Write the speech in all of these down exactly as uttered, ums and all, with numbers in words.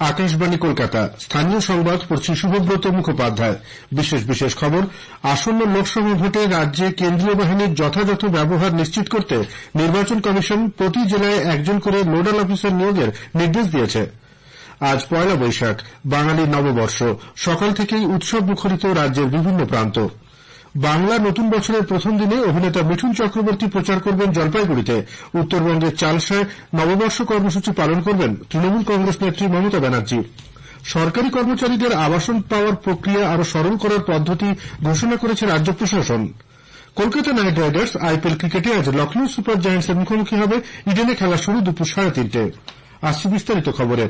আকাশবাণী কলকাতা। স্থানীয় সংবাদ পড়ছি শুভব্রত মুখোপাধ্যায়। বিশেষ বিশেষ খবর। আসন্ন লোকসভা ভোটে রাজ্যে কেন্দ্রীয় বাহিনীর যথাযথ ব্যবহার নিশ্চিত করতে নির্বাচন কমিশন প্রতি জেলায় একজন করে নোডাল অফিসার নিয়োগের নির্দেশ দিয়েছে। আজ পয়লা বৈশাখ, বাঙালির নববর্ষ। সকাল থেকেই উৎসব মুখরিত রাজ্যের বিভিন্ন প্রান্ত। বাংলা নতুন বছরের প্রথম দিনে অভিনেতা মিঠুন চক্রবর্তী প্রচার করবেন জলপাইগুড়িতে। উত্তরবঙ্গের চালসায় নববর্ষ কর্মসূচি পালন করবেন তৃণমূল কংগ্রেস নেত্রী মমতা ব্যানার্জি। সরকারি কর্মচারীদের আবাসন পাওয়ার প্রক্রিয়া আরো সরল করার পদ্ধতি ঘোষণা করেছে রাজ্য প্রশাসন। কলকাতা নাইট রাইডার্স আইপিএল ক্রিকেটে আজ লখনৌ সুপার জায়ান্টসের মুখোমুখি হবে। ইডেনে খেলা শুরু দুপুর সাড়ে তিনটে। আসছে বিস্তারিত খবরে।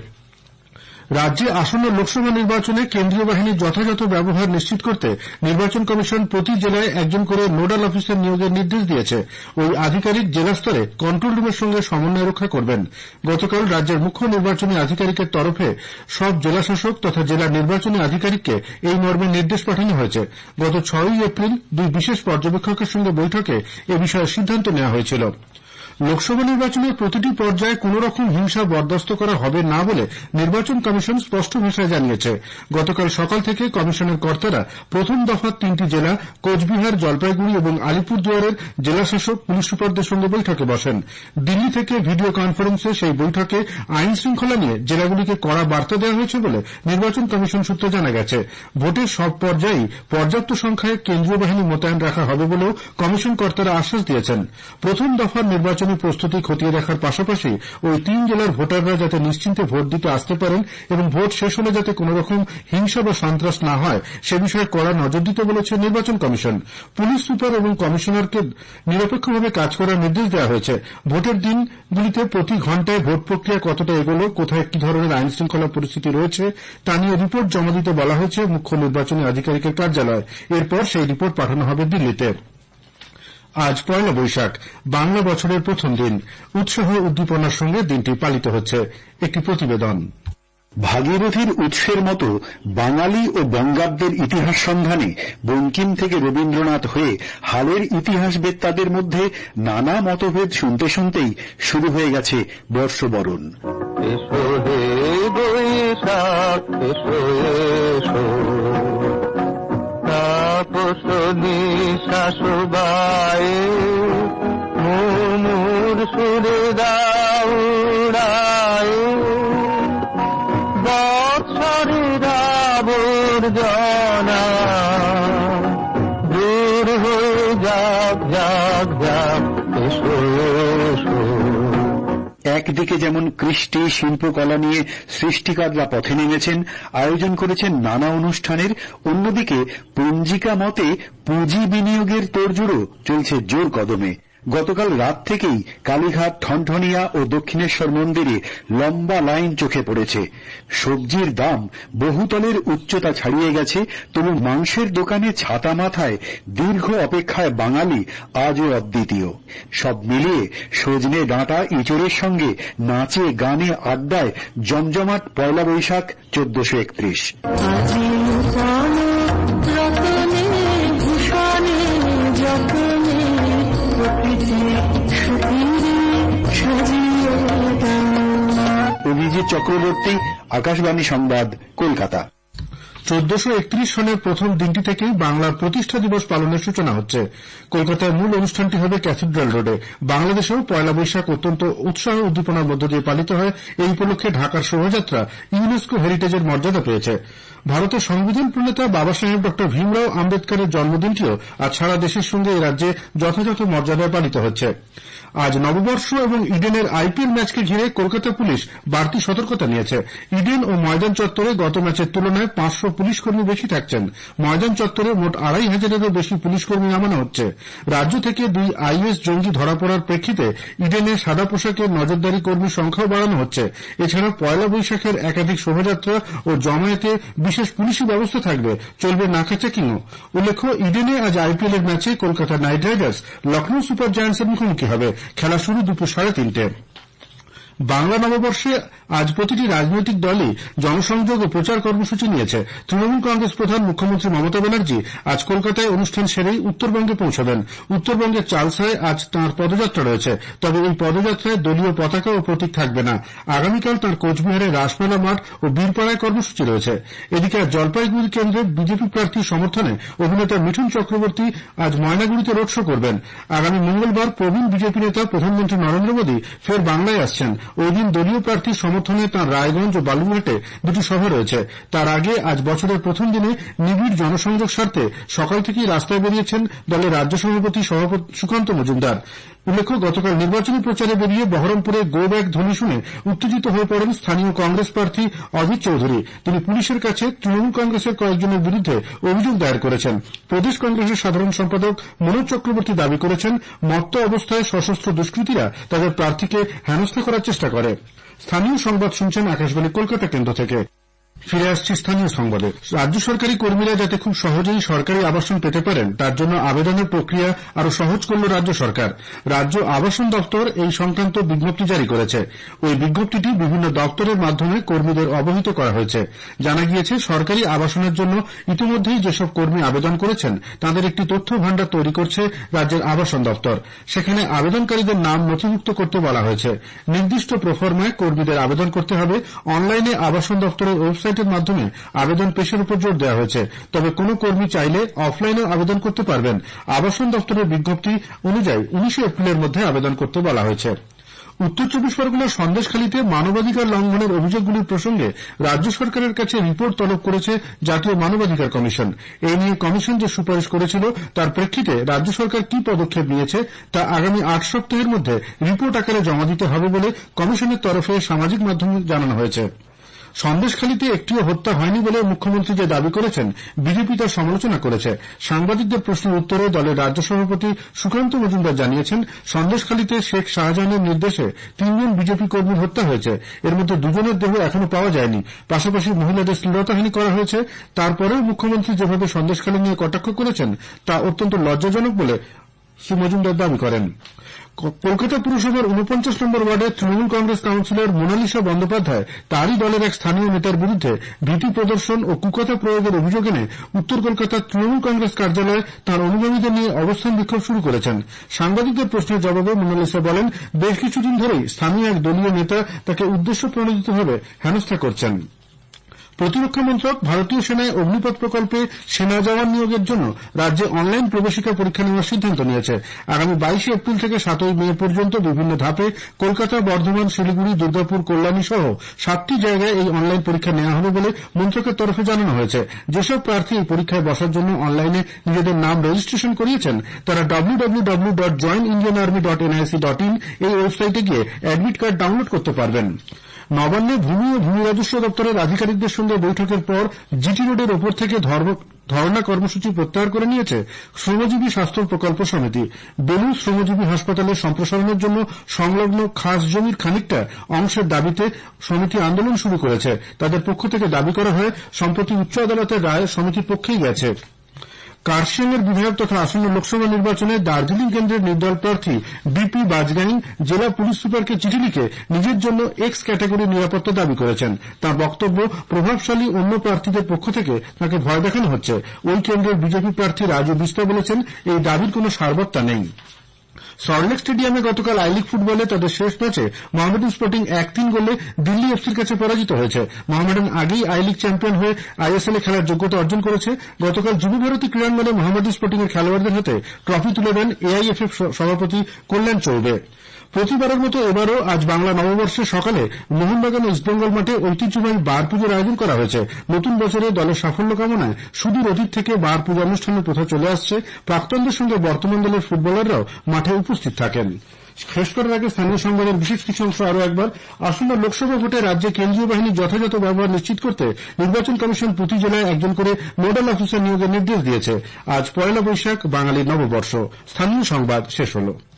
রাজ্যে আসন্ন লোকসভা নির্বাচনে কেন্দ্রীয় বাহিনীর যথাযথ ব্যবহার নিশ্চিত করতে নির্বাচন কমিশন প্রতি জেলায় একজন করে নোডাল অফিসার নিয়োগের নির্দেশ দিয়েছে। ওই আধিকারিক জেলা স্তরে কন্ট্রোল রুমের সঙ্গে সমন্বয় রক্ষা করবেন। গতকাল রাজ্যের মুখ্য নির্বাচনী আধিকারিকের তরফে সব জেলাশাসক তথা জেলা নির্বাচনী আধিকারিককে এই মর্মে নির্দেশ পাঠানো হয়েছে। গত ছয়ই এপ্রিল দুই বিশেষ পর্যবেক্ষকের সঙ্গে বৈঠকে এ বিষয়ে সিদ্ধান্ত নেওয়া হয়েছিল। লোকসভা নির্বাচনের প্রতিটি পর্যায়ে কোন রকম হিংসা বরদাস্ত করা হবে না বলে নির্বাচন কমিশন স্পষ্ট ভাষায় জানিয়েছে। গতকাল সকাল থেকে কমিশনের কর্তারা প্রথম দফার তিনটি জেলা কোচবিহার, জলপাইগুড়ি এবং আলিপুরদুয়ারের জেলাশাসক, পুলিশ সুপারদের সঙ্গে বৈঠকে বসেন। দিল্লি থেকে ভিডিও কনফারেন্সে সেই বৈঠকে আইন শৃঙ্খলা নিয়ে জেলাগুলিকে কড়া বার্তা দেওয়া হয়েছে বলে নির্বাচন কমিশন সূত্রে জানা গেছে। ভোটের সব পর্যায়েই পর্যাপ্ত সংখ্যায় কেন্দ্রীয় বাহিনী মোতায়েন রাখা হবে বলেও কমিশন কর্তারা আশ্বাস দিয়েছেন। প্রথম দফার নির্বাচন প্রস্তুতি খতিয়ে দেখার পাশাপাশি ওই তিন জেলার ভোটাররা যাতে নিশ্চিন্তে ভোট দিতে আসতে পারেন এবং ভোট শেষ হলে যাতে কোন রকম হিংসা বা সন্ত্রাস না হয় সে বিষয়ে কড়া নজর দিতে বলেছে নির্বাচন কমিশন। পুলিশ সুপার এবং কমিশনারকে নিরপেক্ষভাবে কাজ করার নির্দেশ দেওয়া হয়েছে। ভোটের দিনগুলিতে প্রতি ঘণ্টায় ভোট প্রক্রিয়া কতটা এগোলো, কোথায় কি ধরনের আইন শৃঙ্খলা পরিস্থিতি রয়েছে তা নিয়ে রিপোর্ট জমা দিতে বলা হয়েছে মুখ্য নির্বাচনী আধিকারিকের কার্যালয়। এরপর সেই রিপোর্ট পাঠানো হবে দিল্লিতে। আজ পয়লা বৈশাখ, বাংলা বছরের প্রথম দিন। উৎসাহ উদ্দীপনার সঙ্গে দিনটি পালিত হচ্ছে। একটি প্রতিবেদন। ভাগীরথীর উৎসের মতো বাঙালি ও বঙ্গাব্দের ইতিহাস সন্ধানে বঙ্কিম থেকে রবীন্দ্রনাথ হয়ে হালের ইতিহাসবেত্তাদের মধ্যে নানা মতভেদ শুনতে শুনতেই শুরু হয়ে গেছে বর্ষবরণ। এসো হে বৈশাখ, এসো এসো তাপসনী শাশুবায়ে মুমুর সুরে দাউড়ায়ে বৎসরের আবর্জনা দূর হয়ে যাক যাক যাক এসো এসো। একদিকে যেমন কৃষ্টি শিল্পকলা নিয়ে সৃষ্টিকাররা পথে নেমেছেন, আয়োজন করেছেন নানা অনুষ্ঠানের, অন্যদিকে পঞ্জিকা মতে পুঁজি বিনিয়োগের তোড়জোড়ও চলছে জোর কদমে। গতকাল রাত থেকেই কালীঘাট, ঠনঠনিয়া ও দক্ষিণেশ্বর মন্দিরে লম্বা লাইন চোখে পড়েছে। সবজির দাম বহুতলের উচ্চতা ছাড়িয়ে গেছে, তবু মাংসের দোকানে ছাতা মাথায় দীর্ঘ অপেক্ষায় বাঙালি আজও অদ্বিতীয়। সব মিলিয়ে সজনে ডাঁটা ইঁচড়ের সঙ্গে নাচে গানে আড্ডায় জমজমাট পয়লা বৈশাখ চোদ্দশো একত্রিশ। অভিজিৎ চক্রবর্তী, আকাশবাণী সংবাদ, কলকাতা। চোদ্দশো একত্রিশ সনের প্রথম দিনটি থেকেই বাংলার প্রতিষ্ঠা দিবস পালনের সূচনা হচ্ছে। কলকাতায় মূল অনুষ্ঠানটি হবে ক্যাথিড্রাল রোডে। বাংলাদেশেও পয়লা বৈশাখ অত্যন্ত উৎসাহ উদ্দীপনার মধ্য দিয়ে পালিত হয়। এই উপলক্ষে ঢাকার শোভাযাত্রা ইউনেস্কো হেরিটেজের মর্যাদা পেয়েছে। ভারতের সংবিধান প্রণেতা বাবা সাহেব ড ভীমরাও আম্বেদকরের জন্মদিনটিও আজ সারা দেশের সঙ্গে এই রাজ্যে যথাযথ মর্যাদায় পালিত হচ্ছে। আজ নববর্ষ এবং ইডেনের আইপিএল ম্যাচকে ঘিরে কলকাতা পুলিশ বাড়তি সতর্কতা নিয়েছে। ইডেন ও ময়দান চত্বরে গত ম্যাচের তুলনায় পাঁচশো পুলিশকর্মী বেশি থাকছেন। ময়দান চত্বরে মোট আড়াই হাজারেরও বেশি পুলিশকর্মী নামানো হচ্ছে। রাজ্য থেকে দুই আইএস জঙ্গি ধরা পড়ার প্রেক্ষিতে ইডেনে সাদা পোশাকের নজরদারি কর্মীর সংখ্যাও বাড়ানো হচ্ছে। এছাড়া পয়লা বৈশাখের একাধিক শোভাযাত্রা ও জমায়েতে বিশেষ পুলিশি ব্যবস্থা থাকবে, চলবে নাকা চেকিংও। উল্লেখ্য, ইডেনে আজ আইপিএল এর ম্যাচে Kolkata Knight Riders Lucknow super জায়ান্টসের মুখোমুখি হবে। খেলা শুরু দুপুর সাড়ে তিনটে। বাংলা নববর্ষে আজ প্রতিটি রাজনৈতিক দলই জনসংযোগ ও প্রচার কর্মসূচি নিয়েছে। তৃণমূল কংগ্রেস প্রধান মুখ্যমন্ত্রী মমতা ব্যানার্জি আজ কলকাতায় অনুষ্ঠান সেরেই উত্তরবঙ্গে পৌঁছবেন। উত্তরবঙ্গের চালসায় আজ তাঁর পদযাত্রা রয়েছে, তবে এই পদযাত্রায় দলীয় পতাকা ও প্রতীক থাকবে না। আগামীকাল তাঁর কোচবিহারে রাসমেলা মাঠ ও বীরপাড়ায় কর্মসূচি রয়েছে। এদিকে আজ জলপাইগুড়ি কেন্দ্রে বিজেপি প্রার্থীর সমর্থনে অভিনেতা মিঠুন চক্রবর্তী আজ ময়নাগুড়িতে রোড শো করবেন। আগামী মঙ্গলবার প্রবীণ বিজেপি নেতা প্রধানমন্ত্রী নরেন্দ্র মোদী ফের বাংলায় আসছেন। ওই দিন দলীয় প্রার্থীর সমর্থনে তাঁর রায়গঞ্জ ও বালুরঘাটে দুটি সভা রয়েছে। তার আগে আজ বছরের প্রথম দিনে নিবিড় জনসংযোগ স্বার্থে সকাল থেকেই রাস্তায় বেরিয়েছেন দলের রাজ্য সভাপতি সুকান্ত মজুমদার। উল্লেখ্য, গতকাল নির্বাচনী প্রচারে বেরিয়ে বহরমপুরে গো ব্যাক ধ্বনি শুনে উত্তেজিত হয়ে পড়েন স্থানীয় কংগ্রেস প্রার্থী অজিত চৌধুরী। তিনি পুলিশের কাছে তৃণমূল কংগ্রেসের কয়েকজনের বিরুদ্ধে অভিযোগ দায়ের করেছেন। প্রদেশ কংগ্রেসের সাধারণ সম্পাদক মনোজ চক্রবর্তী দাবি করেছেন, মত্ত অবস্থায় সশস্ত্র দুষ্কৃতীরা তাদের প্রার্থীকে হেনস্থা করার চেষ্টা করে। স্থানীয় সংবাদ শুনছেন আকাশবাণী কলকাতা কেন্দ্র থেকে। ফিরে আসছি স্থানীয় সংবাদে। রাজ্য সরকারি কর্মীরা যাতে খুব সহজেই সরকারি আবাসন পেতে পারেন তার জন্য আবেদনের প্রক্রিয়া আরো সহজ করল রাজ্য সরকার। রাজ্য আবাসন দপ্তর এই সংক্রান্ত বিজ্ঞপ্তি জারি করেছে। ওই বিজ্ঞপ্তিটি বিভিন্ন দপ্তরের মাধ্যমে কর্মীদের অবহিত করা হয়েছে। জানা গিয়েছে, সরকারি আবাসনের জন্য ইতিমধ্যেই যেসব কর্মী আবেদন করেছেন তাদের একটি তথ্য ভান্ডার তৈরি করছে রাজ্যের আবাসন দপ্তর। সেখানে আবেদনকারীদের নাম নথিভুক্ত করতে বলা হয়েছে। নির্দিষ্ট প্রফর্মায় কর্মীদের আবেদন করতে হবে। অনলাইনে আবাসন দপ্তরের ওয়েবসাইট এর মাধ্যমে আবেদন পেশের উপর জোর দেওয়া হয়েছে। তবে কোন কর্মী চাইলে অফলাইনেও আবেদন করতে পারবেন। আবাসন দপ্তরের বিজ্ঞপ্তি অনুযায়ী উনিশে এপ্রিলের মধ্যে আবেদন করতে বলা হয়েছে। উত্তর চব্বিশ পরগনার সন্দেশখালীতে মানবাধিকার লঙ্ঘনের অভিযোগগুলির প্রসঙ্গে রাজ্য সরকারের কাছে রিপোর্ট তলব করেছে জাতীয় মানবাধিকার কমিশন। এই নিয়ে কমিশন যে সুপারিশ করেছিল তার প্রেক্ষিতে রাজ্য সরকার কি পদক্ষেপ নিয়েছে তা আগামী আট সপ্তাহের মধ্যে রিপোর্ট আকারে জমা দিতে হবে বলে কমিশনের তরফে সামাজিক মাধ্যমে জানানো হয়েছে। সন্দেশখালীতে একটিও হত্যা হয়নি বলে মুখ্যমন্ত্রী যে দাবি করেছেন, বিজেপি তার সমালোচনা করেছে। সাংবাদিকদের প্রশ্নের উত্তরে দলের রাজ্য সভাপতি সুকান্ত মজুমদার জানিয়েছেন, সন্দেশখালীতে শেখ শাহজাহানের নির্দেশে তিনজন বিজেপি কর্মীর হত্যা হয়েছে। এর মধ্যে দুজনের দেহ এখনো পাওয়া যায়নি। পাশাপাশি মহিলাদের শ্লীলতাহানি করা হয়েছে। তারপরেও মুখ্যমন্ত্রী যেভাবে সন্দেশখালী নিয়ে কটাক্ষ করেছেন তা অত্যন্ত লজ্জাজনক বলে শ্রী মজুমদার দাবি করেন। কলকাতা পুরসভার ঊনপঞ্চাশ নম্বর ওয়ার্ডের তৃণমূল কংগ্রেস কাউন্সিলর মোনালিসা বন্দ্যোপাধ্যায় তারই দলের এক স্থানীয় নেতার বিরুদ্ধে ভীতি প্রদর্শন ও কুকথা প্রয়োগের অভিযোগ এনে উত্তর কলকাতার তৃণমূল কংগ্রেস কার্যালয়ে তাঁর অনুগামীদের নিয়ে অবস্থান বিক্ষোভ শুরু করেছেন। সাংবাদিকদের প্রশ্নের জবাবে মোনালিসা বলেন, বেশ কিছুদিন ধরেই স্থানীয় এক দলীয় নেতা তাকে উদ্দেশ্য প্রণোদিতভাবে হেনস্থা করছেন। প্রতিরক্ষা মন্ত্রক ভারতীয় সেনায় অগ্নিপথ প্রকল্পে সেনা জওয়ান নিয়োগের জন্য রাজ্যে অনলাইন প্রবেশিকা পরীক্ষা নেওয়ার সিদ্ধান্ত নিয়েছে। আগামী বাইশে এপ্রিল থেকে সাতই মে পর্যন্ত বিভিন্ন ধাপে কলকাতা, বর্ধমান, শিলিগুড়ি, দুর্গাপুর, কল্যাণী সহ সাতটি জায়গায় এই অনলাইন পরীক্ষা নেওয়া হবে বলে মন্ত্রকের তরফে জানানো হয়েছে। যেসব প্রার্থী এই পরীক্ষায় বসার জন্য অনলাইনে নিজেদের নাম রেজিস্ট্রেশন করিয়েছেন তারা W W W dot join Indian army dot N I C dot in এই ওয়েবসাইটে গিয়ে অ্যাডমিট কার্ড ডাউনলোড করতে পারবেন। নবান্নে ভূমি ও ভূমি রাজস্ব দপ্তরের আধিকারিকদের সঙ্গে বৈঠকের পর জিটি রোডের ওপর থেকে ধর্ণা কর্মসূচি প্রত্যাহার করে নিয়েছে শ্রমজীবী স্বাস্থ্য প্রকল্প সমিতি। বেলুর শ্রমজীবী হাসপাতালের সম্প্রসারণের জন্য সংলগ্ন খাস জমির খানিকটা অংশের দাবিতে সমিতি আন্দোলন শুরু করেছে। তাদের পক্ষ থেকে দাবি করা হয়, সম্প্রতি উচ্চ আদালতের রায় সমিতির পক্ষেই গেছে। কার্শিয়াংয়ের বিধায়ক তথা আসন্ন লোকসভা নির্বাচনে দার্জিলিং কেন্দ্রের নির্দল প্রার্থী বিপি বাজগাইং জেলা পুলিশ সুপারকে চিঠি লিখে নিজের জন্য এক্স ক্যাটাগরির নিরাপত্তা দাবি করেছেন। তাঁর বক্তব্য, প্রভাবশালী অন্য প্রার্থীদের পক্ষ থেকে তাঁকে ভয় দেখানো হচ্ছে। ওই কেন্দ্রের বিজেপি প্রার্থী রাজু বিস্তা বলেছেন, এই দাবির কোনো সারবত্তা নেই। সল্টলেক স্টেডিয়ামে গতকাল আই লিগ ফুটবলে তাদের শেষ ম্যাচে মোহামেডান স্পোর্টিং এক তিন গোলে দিল্লি এফসির কাছে পরাজিত হয়েছে। মোহামেডান আগেই আই লিগ চ্যাম্পিয়ন হয়ে আইএসএল এ খেলার যোগ্যতা অর্জন করেছে। গতকাল যুবভারতী ক্রীড়াঙ্গনে মোহামেডান স্পোর্টিং এর খেলোয়াড়দের হাতে ট্রফি তুলে দেন এআইএফএফ সভাপতি কল্যাণ চৌবে। প্রতিবারের মতো এবারও আজ বাংলা নববর্ষের সকালে মোহনবাগান ইস্টবেঙ্গল মাঠে ঐতিহ্যবাহী বার পুজোর আয়োজন করা হয়েছে। নতুন বছরে দলের সাফল্য কামনায় সুদূর অতীত থেকে বার পূজা অনুষ্ঠানের প্রথা চলে আসছে। প্রাক্তনদের সঙ্গে বর্তমান দলের ফুটবলাররাও মাঠে উপস্থিত থাকেন। শেষ করার আগে স্থানীয় সংবাদের বিশেষ কিছু অংশ আরও একবার। আসন্ন লোকসভা ভোটে রাজ্যে কেন্দ্রীয় বাহিনীর যথাযথ ব্যবহার নিশ্চিত করতে নির্বাচন কমিশন প্রতি জেলায় একজন করে নোডাল অফিসার নিয়োগের নির্দেশ দিয়েছে। আজ পয়লা বৈশাখ, বাঙালির নববর্ষ। স্থানীয় সংবাদ শেষ হল।